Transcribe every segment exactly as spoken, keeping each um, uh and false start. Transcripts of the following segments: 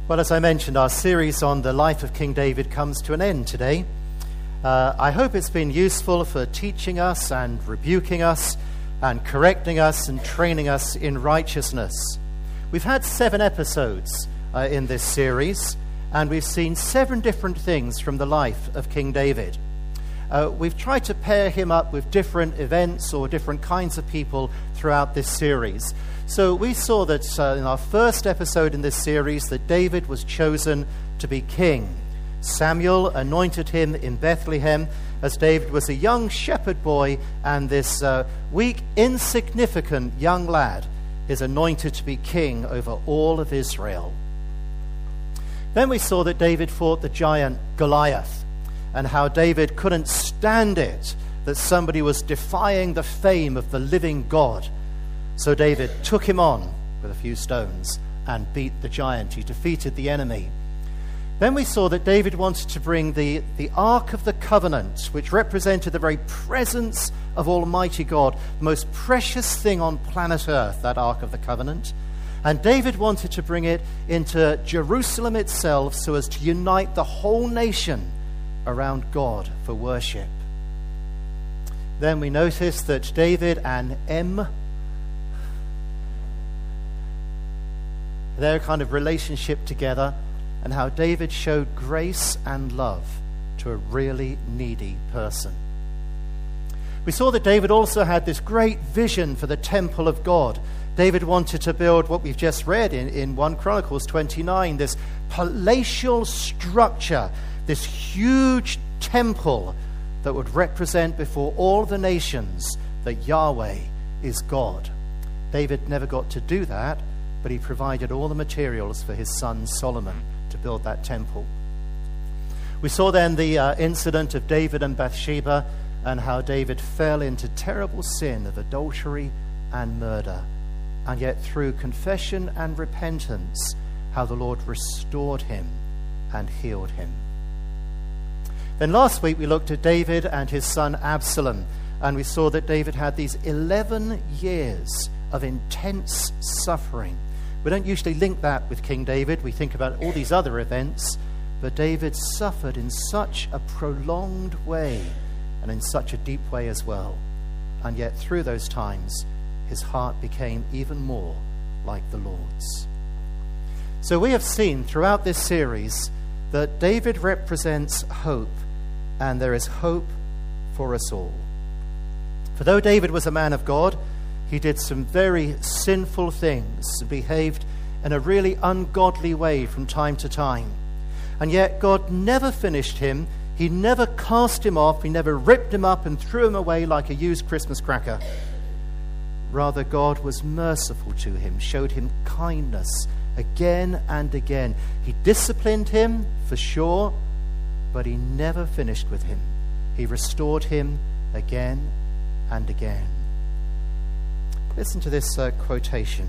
Well, as I mentioned, our series on the life of King David comes to an end today. Uh, I hope it's been useful for teaching us and rebuking us and correcting us and training us in righteousness. We've had seven episodes uh, in this series, and we've seen seven different things from the life of King David. Uh, we've tried to pair him up with different events or different kinds of people throughout this series. So we saw that uh, in our first episode in this series that David was chosen to be king. Samuel anointed him in Bethlehem as David was a young shepherd boy, and this uh, weak, insignificant young lad is anointed to be king over all of Israel. Then we saw that David fought the giant Goliath, and how David couldn't stand it that somebody was defying the fame of the living God. So David took him on with a few stones and beat the giant. He defeated the enemy. Then we saw that David wanted to bring the, the Ark of the Covenant, which represented the very presence of Almighty God, the most precious thing on planet Earth, that Ark of the Covenant. And David wanted to bring it into Jerusalem itself so as to unite the whole nation around God for worship. Then we noticed that David and Em, their kind of relationship together, and how David showed grace and love to a really needy person. We saw that David also had this great vision for the temple of God. David wanted to build what we've just read in, in First Chronicles twenty-nine, this palatial structure, this huge temple that would represent before all the nations that Yahweh is God. David never got to do that, but he provided all the materials for his son Solomon to build that temple. We saw then the uh, incident of David and Bathsheba, and how David fell into terrible sin of adultery and murder. And yet through confession and repentance, how the Lord restored him and healed him. Then last week we looked at David and his son Absalom, and we saw that David had these eleven years of intense suffering. We don't usually link that with King David. We think about all these other events, but David suffered in such a prolonged way and in such a deep way as well. And yet through those times, his heart became even more like the Lord's. So we have seen throughout this series that David represents hope, and there is hope for us all. For though David was a man of God, he did some very sinful things, behaved in a really ungodly way from time to time. And yet God never finished him. He never cast him off. He never ripped him up and threw him away like a used Christmas cracker. Rather, God was merciful to him, showed him kindness again and again. He disciplined him, for sure, but he never finished with him. He restored him again and again. Listen to this uh, quotation.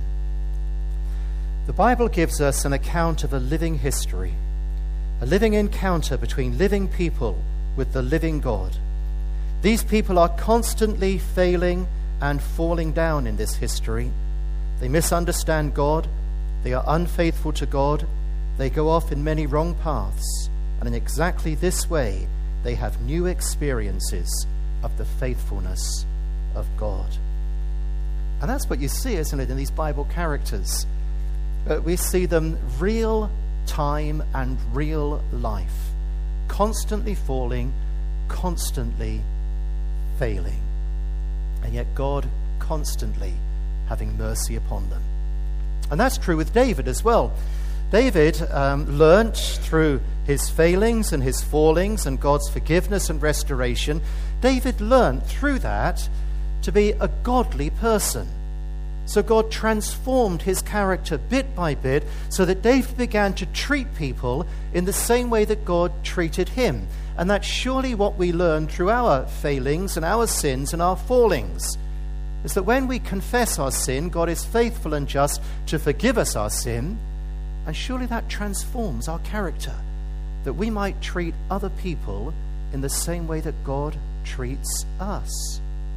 The Bible gives us an account of a living history, a living encounter between living people with the living God. These people are constantly failing and falling down in this history. They misunderstand God. They are unfaithful to God. They go off in many wrong paths. And in exactly this way, they have new experiences of the faithfulness of God. And that's what you see, isn't it, in these Bible characters? Uh, we see them real time and real life, constantly falling, constantly failing, and yet God constantly having mercy upon them. And that's true with David as well. David um, learnt through his failings and his fallings and God's forgiveness and restoration, David learnt through that to be a godly person. So God transformed his character bit by bit so that David began to treat people in the same way that God treated him. And that's surely what we learn through our failings and our sins and our fallings, is that when we confess our sin, God is faithful and just to forgive us our sin, and surely that transforms our character, that we might treat other people in the same way that God treats us.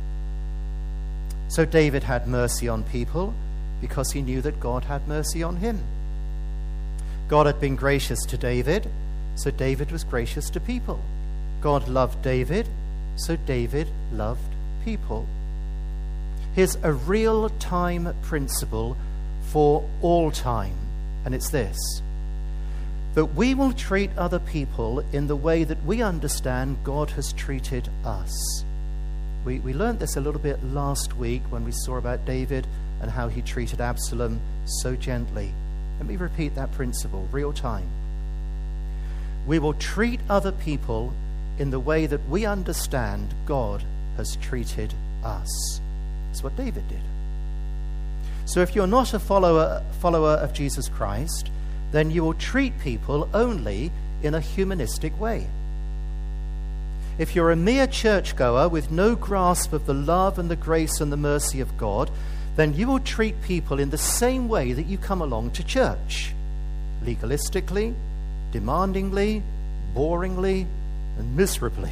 So David had mercy on people because he knew that God had mercy on him. God had been gracious to David, so David was gracious to people. God loved David, so David loved people. Here's a real-time principle for all time, and it's this: that we will treat other people in the way that we understand God has treated us. We, we learned this a little bit last week when we saw about David and how he treated Absalom so gently. Let me repeat that principle, real time. We will treat other people in the way that we understand God has treated us. That's what David did. So if you're not a follower, follower of Jesus Christ, then you will treat people only in a humanistic way. If you're a mere churchgoer with no grasp of the love and the grace and the mercy of God, then you will treat people in the same way that you come along to church: legalistically, demandingly, boringly, and miserably.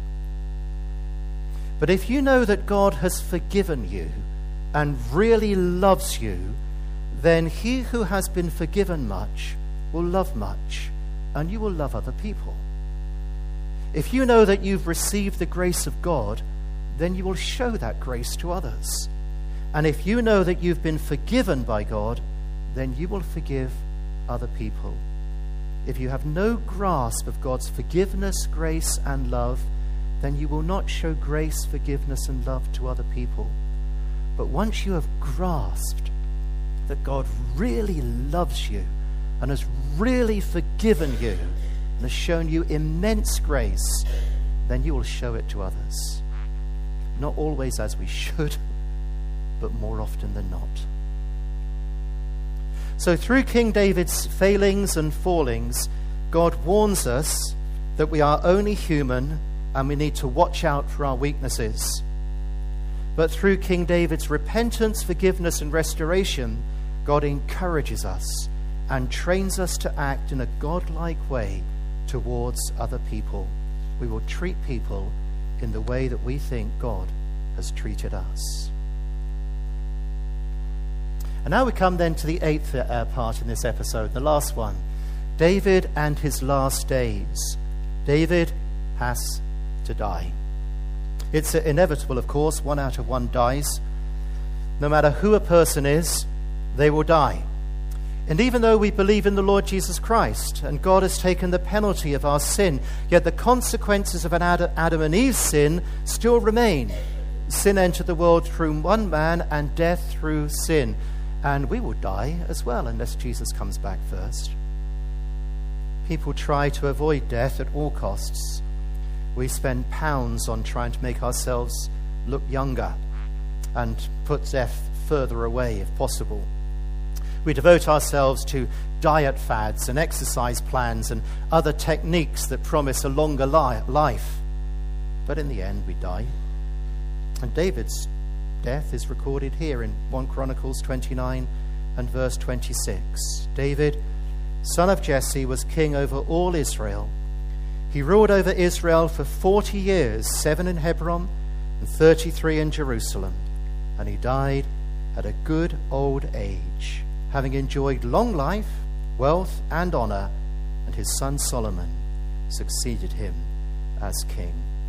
But if you know that God has forgiven you and really loves you, then he who has been forgiven much will love much, and you will love other people. If you know that you've received the grace of God, then you will show that grace to others. And if you know that you've been forgiven by God, then you will forgive other people. If you have no grasp of God's forgiveness, grace, and love, then you will not show grace, forgiveness, and love to other people. But once you have grasped that God really loves you and has really forgiven you and has shown you immense grace, then you will show it to others. Not always as we should, but more often than not. So through King David's failings and fallings, God warns us that we are only human and we need to watch out for our weaknesses. But through King David's repentance, forgiveness, and restoration, God encourages us and trains us to act in a godlike way towards other people. We will treat people in the way that we think God has treated us. And now we come then to the eighth uh, part in this episode, the last one. David and his last days. David has to die. It's inevitable, of course. One out of one dies. No matter who a person is, they will die. And even though we believe in the Lord Jesus Christ, and God has taken the penalty of our sin, yet the consequences of an Adam and Eve's sin still remain. Sin entered the world through one man, and death through sin. And we will die as well unless Jesus comes back first. People try to avoid death at all costs. We spend pounds on trying to make ourselves look younger and put death further away if possible. We devote ourselves to diet fads and exercise plans and other techniques that promise a longer li- life. But in the end, we die. And David's death is recorded here in First Chronicles twenty-nine and verse twenty-six. David, son of Jesse, was king over all Israel. He ruled over Israel for forty years, seven in Hebron and thirty-three in Jerusalem. And he died at a good old age, having enjoyed long life, wealth, and honor, and his son Solomon succeeded him as king.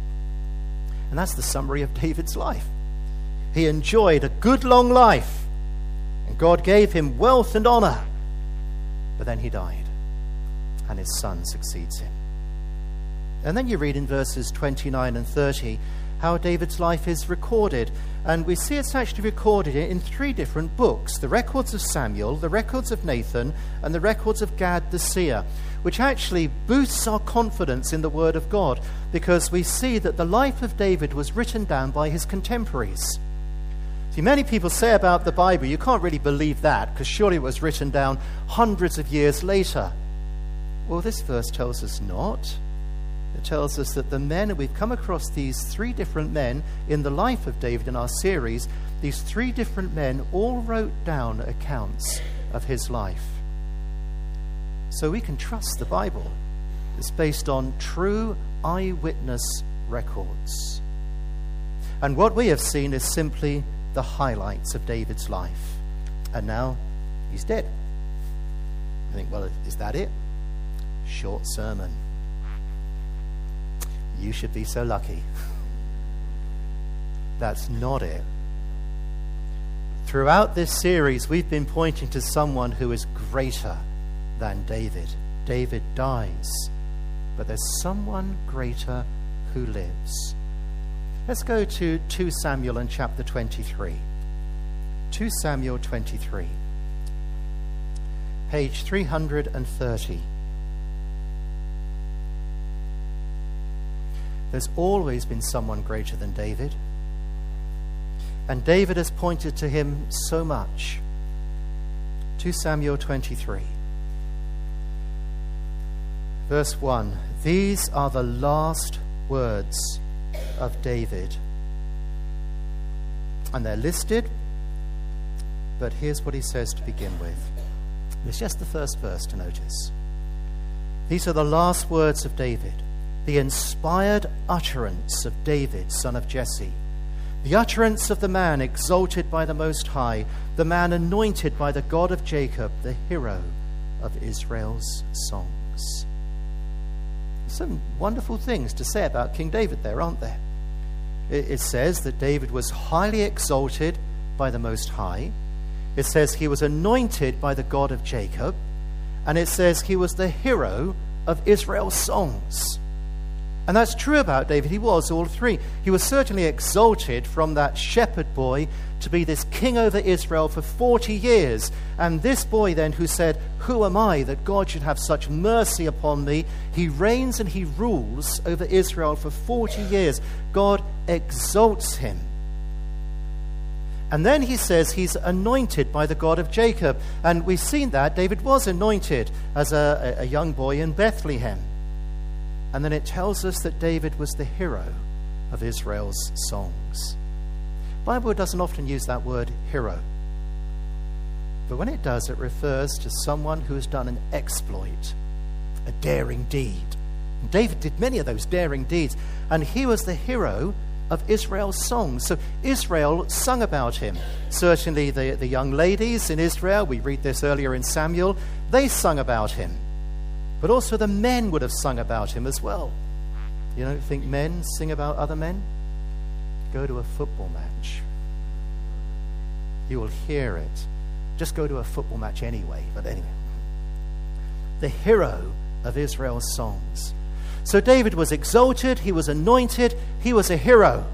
And that's the summary of David's life. He enjoyed a good long life, and God gave him wealth and honor. But then he died, and his son succeeds him. And then you read in verses twenty-nine and thirty how David's life is recorded. And we see it's actually recorded in three different books: the records of Samuel, the records of Nathan, and the records of Gad the seer, which actually boosts our confidence in the word of God, because we see that the life of David was written down by his contemporaries. See, many people say about the Bible, you can't really believe that, because surely it was written down hundreds of years later. Well, this verse tells us not. It tells us that the men, and we've come across these three different men in the life of David in our series, these three different men all wrote down accounts of his life. So we can trust the Bible. It's based on true eyewitness records. And what we have seen is simply the highlights of David's life. And now he's dead. think, well, is that it? Short sermon. You should be so lucky. That's not it. Throughout this series, we've been pointing to someone who is greater than David. David dies, but there's someone greater who lives. Let's go to Second Samuel and chapter twenty-three. Second Samuel twenty-three, page three hundred thirty. There's always been someone greater than David. And David has pointed to him so much. Second Samuel twenty-three. Verse one. These are the last words of David. And they're listed, but here's what he says to begin with. It's just the first verse to notice. These are the last words of David, the inspired utterance of David, son of Jesse, the utterance of the man exalted by the Most High, the man anointed by the God of Jacob, the hero of Israel's songs. Some wonderful things to say about King David there, aren't there? It, it says that David was highly exalted by the Most High. It says he was anointed by the God of Jacob. And it says he was the hero of Israel's songs. And that's true about David. He was all three. He was certainly exalted from that shepherd boy to be this king over Israel for forty years. And this boy then who said, who am I that God should have such mercy upon me? He reigns and he rules over Israel for forty years. God exalts him. And then he says he's anointed by the God of Jacob. And we've seen that. David was anointed as a, a young boy in Bethlehem. And then it tells us that David was the hero of Israel's songs. The Bible doesn't often use that word hero. But when it does, it refers to someone who has done an exploit, a daring deed. And David did many of those daring deeds. And he was the hero of Israel's songs. So Israel sung about him. Certainly the, the young ladies in Israel, we read this earlier in Samuel, they sung about him. But also the men would have sung about him as well. You don't think men sing about other men? Go to a football match. You will hear it. Just go to a football match anyway. But anyway. The hero of Israel's songs. So David was exalted. He was anointed. He was a hero.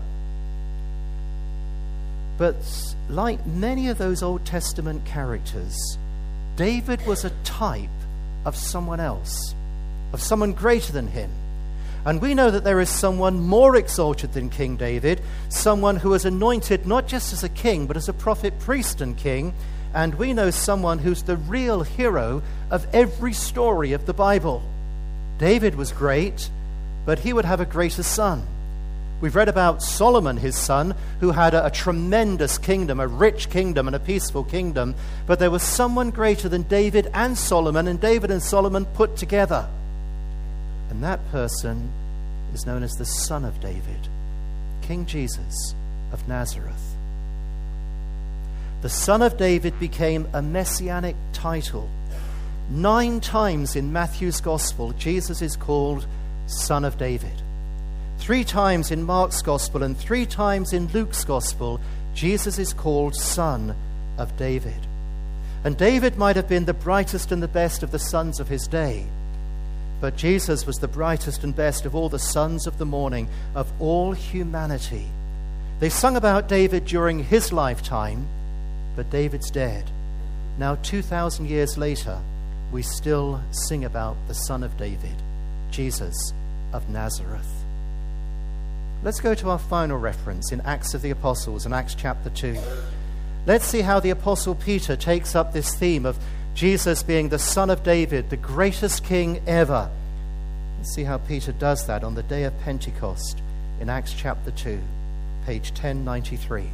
But like many of those Old Testament characters, David was a type of someone else, of someone greater than him. And we know that there is someone more exalted than King David, someone who was anointed not just as a king, but as a prophet, priest, and king. And we know someone who's the real hero of every story of the Bible. David was great, but he would have a greater son. We've read about Solomon, his son, who had a, a tremendous kingdom, a rich kingdom and a peaceful kingdom. But there was someone greater than David and Solomon, and David and Solomon put together. And that person is known as the Son of David, King Jesus of Nazareth. The Son of David became a messianic title. Nine times in Matthew's Gospel, Jesus is called Son of David. Three times in Mark's Gospel and three times in Luke's Gospel, Jesus is called Son of David. And David might have been the brightest and the best of the sons of his day, but Jesus was the brightest and best of all the sons of the morning, of all humanity. They sung about David during his lifetime, but David's dead. Now, two thousand years later, we still sing about the Son of David, Jesus of Nazareth. Let's go to our final reference in Acts of the Apostles, in Acts chapter two. Let's see how the Apostle Peter takes up this theme of Jesus being the Son of David, the greatest king ever. Let's see how Peter does that on the day of Pentecost in Acts chapter two, page ten ninety-three.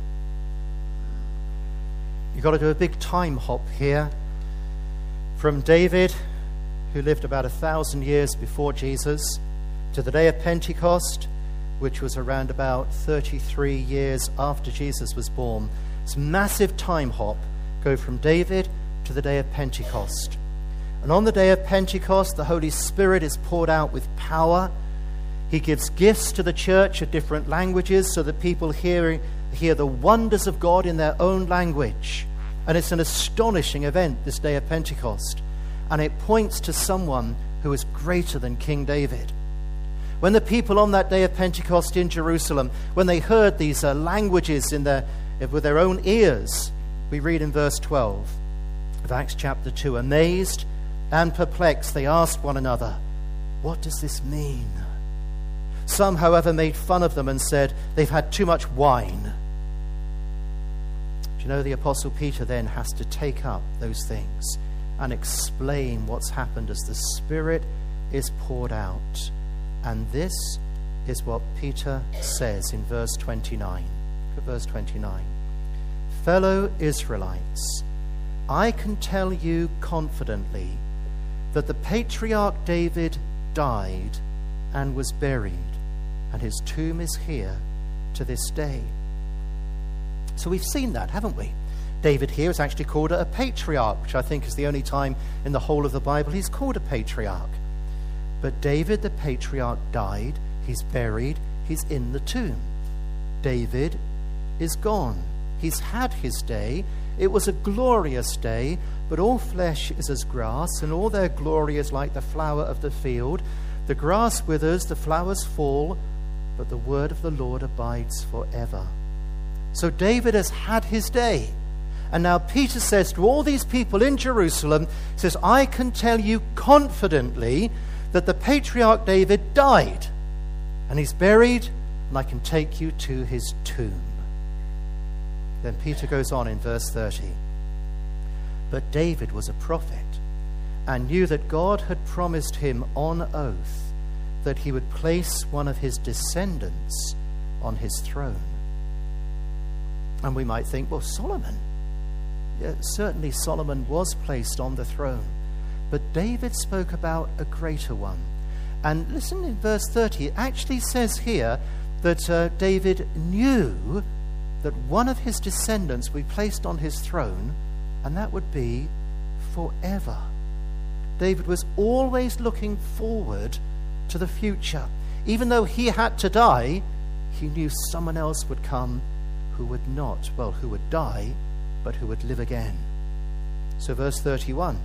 You've got to do a big time hop here from David, who lived about a thousand years before Jesus, to the day of Pentecost, which was around about thirty-three years after Jesus was born. It's a massive time hop, go from David to the day of Pentecost. And on the day of Pentecost, the Holy Spirit is poured out with power. He gives gifts to the church of different languages so that people hear, hear the wonders of God in their own language. And it's an astonishing event, this day of Pentecost. And it points to someone who is greater than King David. When the people on that day of Pentecost in Jerusalem, when they heard these uh, languages in their, with their own ears, we read in verse twelve of Acts chapter two, amazed and perplexed, they asked one another, what does this mean? Some, however, made fun of them and said, they've had too much wine. Do you know, the Apostle Peter then has to take up those things and explain what's happened as the Spirit is poured out. And this is what Peter says in verse twenty-nine. Look at verse twenty-nine. Fellow Israelites, I can tell you confidently that the patriarch David died and was buried, and his tomb is here to this day. So we've seen that, haven't we? David here is actually called a patriarch, which I think is the only time in the whole of the Bible he's called a patriarch. But David the patriarch died, he's buried, he's in the tomb. David is gone. He's had his day. It was a glorious day, but all flesh is as grass, and all their glory is like the flower of the field. The grass withers, the flowers fall, but the word of the Lord abides forever. So David has had his day. And now Peter says to all these people in Jerusalem, he says, I can tell you confidently that the patriarch David died, and he's buried, and I can take you to his tomb. Then Peter goes on in verse thirty. But David was a prophet and knew that God had promised him on oath that he would place one of his descendants on his throne. And we might think, well, Solomon. Yeah, certainly Solomon was placed on the throne. But David spoke about a greater one. And listen in verse thirty, it actually says here that uh, David knew that one of his descendants would be placed on his throne, and that would be forever. David was always looking forward to the future. Even though he had to die, he knew someone else would come who would not, well, who would die, but who would live again. So verse thirty-one.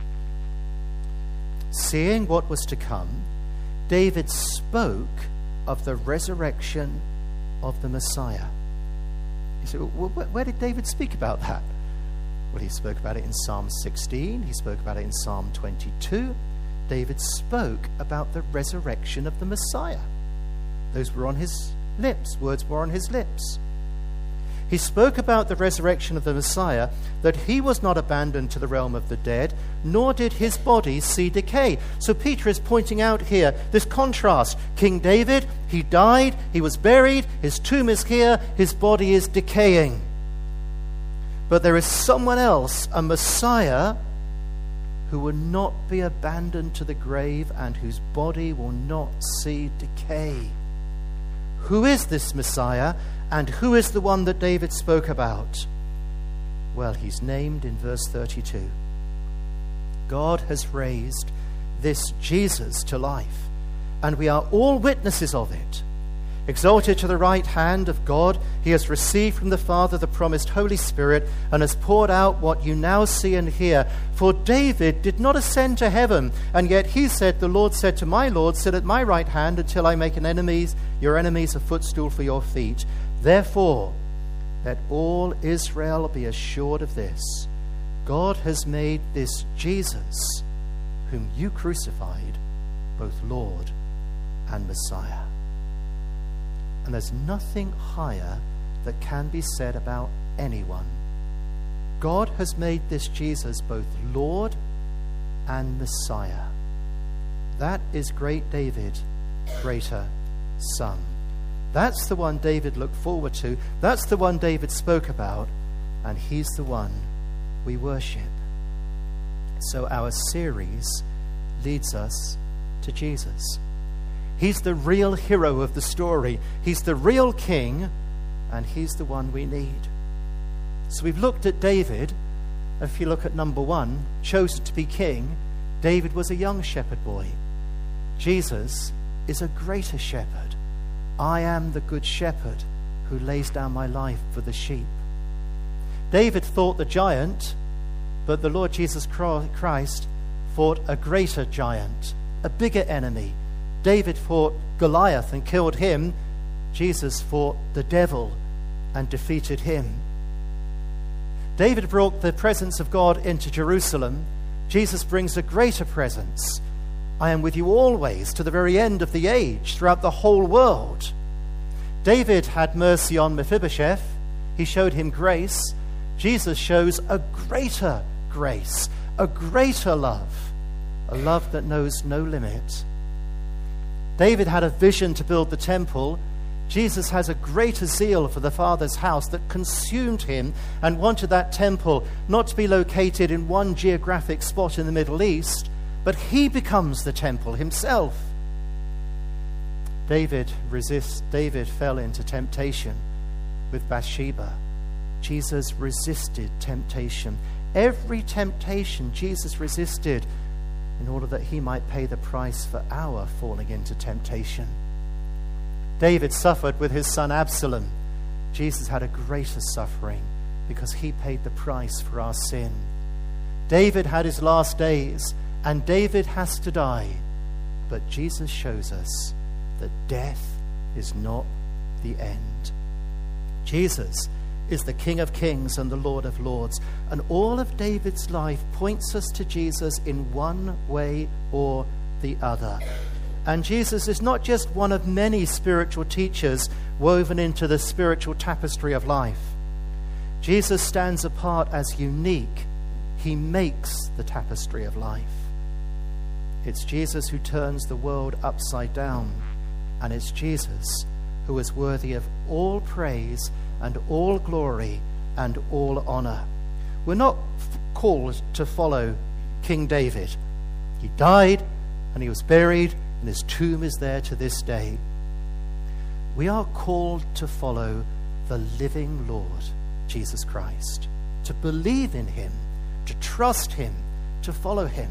Seeing what was to come, David spoke of the resurrection of the Messiah. You say, well, where did David speak about that? Well, he spoke about it in Psalm sixteen. He spoke about it in Psalm twenty-two. David spoke about the resurrection of the Messiah. Those were on his lips. Words were on his lips. He spoke about the resurrection of the Messiah, that he was not abandoned to the realm of the dead, nor did his body see decay. So Peter is pointing out here this contrast. King David, he died, he was buried, his tomb is here, his body is decaying. But there is someone else, a Messiah, who will not be abandoned to the grave and whose body will not see decay. Who is this Messiah? And who is the one that David spoke about? Well, he's named in verse thirty-two. God has raised this Jesus to life, and we are all witnesses of it. Exalted to the right hand of God, he has received from the Father the promised Holy Spirit and has poured out what you now see and hear. For David did not ascend to heaven, and yet he said, the Lord said to my Lord, sit at my right hand until I make an enemies, your enemies a footstool for your feet. Therefore, let all Israel be assured of this. God has made this Jesus, whom you crucified, both Lord and Messiah. And there's nothing higher that can be said about anyone. God has made this Jesus both Lord and Messiah. That is great David, greater son. That's the one David looked forward to. That's the one David spoke about. And he's the one we worship. So our series leads us to Jesus. He's the real hero of the story. He's the real king, and he's the one we need. So we've looked at David. If you look at number one, chosen to be king, David was a young shepherd boy. Jesus is a greater shepherd. I am the good shepherd who lays down my life for the sheep. David fought the giant, but the Lord Jesus Christ fought a greater giant, a bigger enemy. David fought Goliath and killed him. Jesus fought the devil and defeated him. David brought the presence of God into Jerusalem. Jesus brings a greater presence. I am with you always to the very end of the age, throughout the whole world. David had mercy on Mephibosheth. He showed him grace. Jesus shows a greater grace, a greater love, a love that knows no limit. David had a vision to build the temple. Jesus has a greater zeal for the Father's house that consumed him and wanted that temple not to be located in one geographic spot in the Middle East, but he becomes the temple himself. David resists, David fell into temptation with Bathsheba. Jesus resisted temptation. Every temptation Jesus resisted in order that he might pay the price for our falling into temptation. David suffered with his son Absalom. Jesus had a greater suffering because he paid the price for our sin. David had his last days, and David has to die. But Jesus shows us that death is not the end. Jesus is the King of Kings and the Lord of Lords, and all of David's life points us to Jesus in one way or the other. And Jesus is not just one of many spiritual teachers woven into the spiritual tapestry of life. Jesus stands apart as unique. He makes the tapestry of life. It's Jesus who turns the world upside down, and it's Jesus who is worthy of all praise and all glory and all honor. We're not f- called to follow King David. He died and he was buried, and his tomb is there to this day. We are called to follow the living Lord, Jesus Christ, to believe in him, to trust him, to follow him.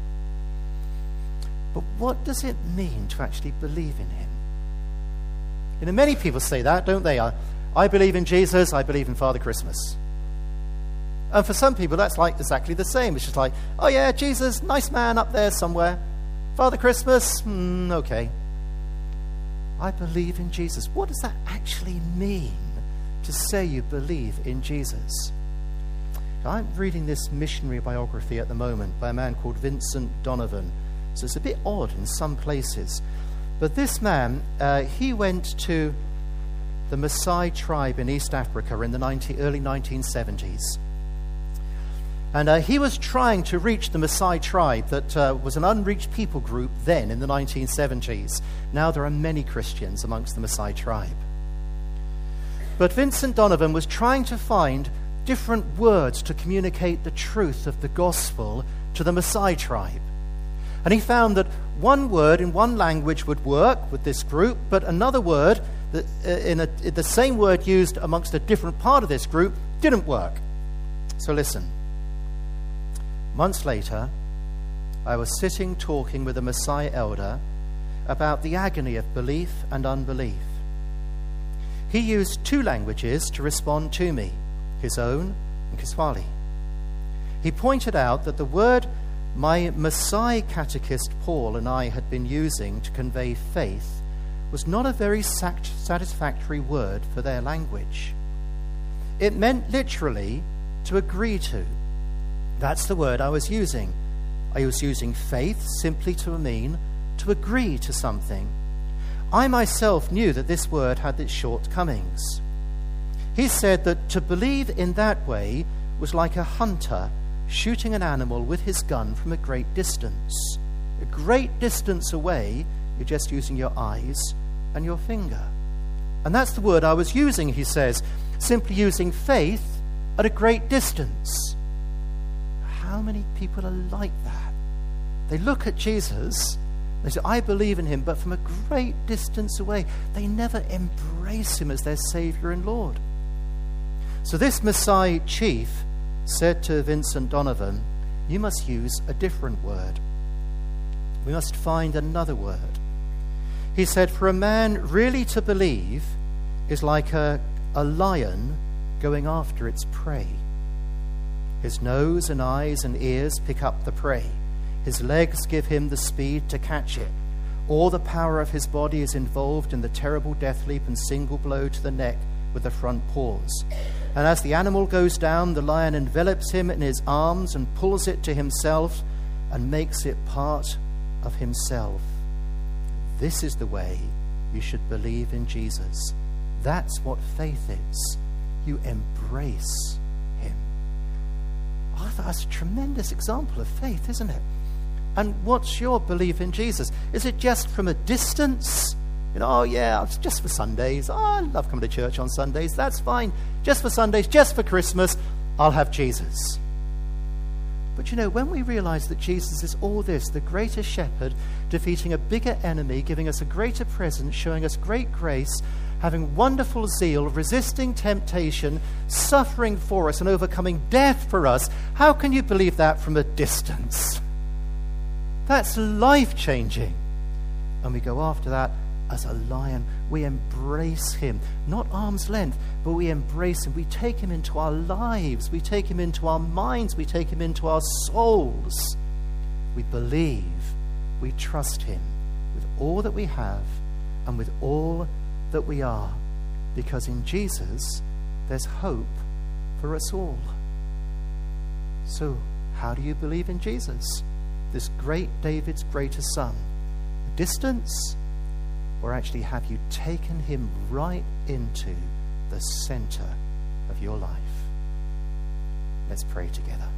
But what does it mean to actually believe in him? You know, many people say that, don't they? I, I believe in Jesus, I believe in Father Christmas. And for some people, that's like exactly the same. It's just like, oh yeah, Jesus, nice man up there somewhere. Father Christmas, hmm, okay. I believe in Jesus. What does that actually mean to say you believe in Jesus? I'm reading this missionary biography at the moment by a man called Vincent Donovan. So it's a bit odd in some places. But this man, uh, he went to the Maasai tribe in East Africa in the nineteen, early nineteen seventies. And uh, he was trying to reach the Maasai tribe that uh, was an unreached people group then in the nineteen seventies. Now there are many Christians amongst the Maasai tribe. But Vincent Donovan was trying to find different words to communicate the truth of the gospel to the Maasai tribe. And he found that one word in one language would work with this group, but another word, that, uh, in, a, in the same word used amongst a different part of this group, didn't work. So listen. Months later, I was sitting talking with a Maasai elder about the agony of belief and unbelief. He used two languages to respond to me, his own and Kiswahili. He pointed out that the word my Maasai catechist Paul and I had been using to convey faith was not a very satisfactory word for their language. It meant literally to agree to. That's the word I was using. I was using faith simply to mean to agree to something. I myself knew that this word had its shortcomings. He said that to believe in that way was like a hunter shooting an animal with his gun from a great distance. A great distance away, you're just using your eyes and your finger. And that's the word I was using, he says, simply using faith at a great distance. How many people are like that? They look at Jesus, they say, I believe in him, but from a great distance away, they never embrace him as their Savior and Lord. So this Maasai chief said to Vincent Donovan, you must use a different word. we must find another word. He said, for a man really to believe is like a, a lion going after its prey. His nose and eyes and ears pick up the prey. His legs give him the speed to catch it. All the power of his body is involved in the terrible death leap and single blow to the neck with the front paws. And as the animal goes down, the lion envelops him in his arms and pulls it to himself and makes it part of himself. This is the way you should believe in Jesus. That's what faith is. You embrace him. Oh, that's a tremendous example of faith, isn't it? And what's your belief in Jesus? Is it just from a distance? You know, oh yeah, it's just for Sundays. Oh, I love coming to church on Sundays. That's fine. Just for Sundays, just for Christmas, I'll have Jesus. But you know, when we realize that Jesus is all this, the greater shepherd, defeating a bigger enemy, giving us a greater presence, showing us great grace, having wonderful zeal, resisting temptation, suffering for us and overcoming death for us, how can you believe that from a distance? That's life-changing. And we go after that as a lion. We embrace him, not arm's length, but we embrace him. We take him into our lives. We take him into our minds. We take him into our souls. We believe. We trust him with all that we have and with all that we are, because in Jesus there's hope for us all. So how do you believe in Jesus, this great David's greatest son? A distance? Or actually have you taken him right into the center of your life? Let's pray together.